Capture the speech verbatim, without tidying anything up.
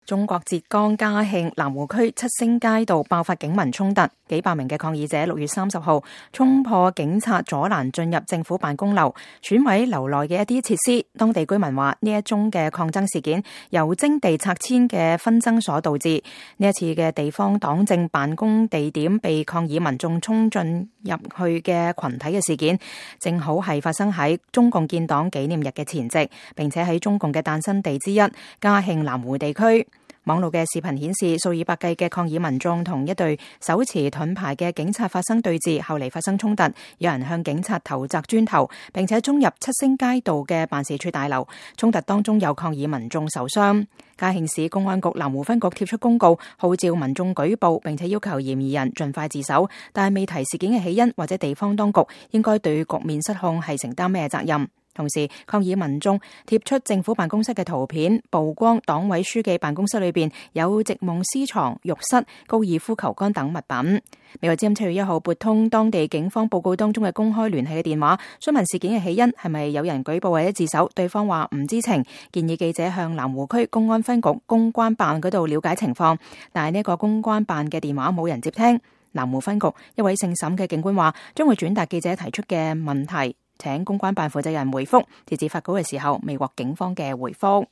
中國浙江嘉興南湖區七星街道爆發警民衝突，幾百名嘅抗議者六月三十號衝破警察阻攔進入政府辦公樓，損毀樓內嘅一啲設施。當地居民話呢一宗嘅抗爭事件由徵地拆遷嘅紛爭所導致。呢一次嘅地方黨政辦公地點被抗議民眾衝進入去嘅群體嘅事件，正好係發生喺中共建黨紀念日嘅前夕，並且喺中共嘅誕生地之一嘉興南湖地區。網絡嘅視頻顯示，數以百計嘅抗議民眾同一隊手持盾牌嘅警察發生對峙，後嚟發生衝突，有人向警察投擲磚頭，並且衝入七星街道嘅辦事處大樓。衝突當中有抗議民眾受傷。嘉興市公安局南湖分局貼出公告，號召民眾舉報，並且要求嫌疑人盡快自首，但係未提事件嘅起因或者地方當局應該對局面失控係承擔咩責任。同時，抗議民眾貼出政府辦公室嘅圖片，曝光黨委書記辦公室裏邊有席夢思床、浴室、高爾夫球桿等物品。美國之音七月一號撥通當地警方報告當中嘅公開聯繫嘅電話，詢問事件嘅起因係咪有人舉報或者自首，對方話唔知情，建議記者向南湖區公安分局公關辦嗰度了解情況，但係呢個公關辦嘅電話冇人接聽。南湖分局一位姓沈嘅警官話，將會轉達記者提出嘅問題，請公關辦負責人回覆，截至發稿嘅時候未獲警方嘅回覆。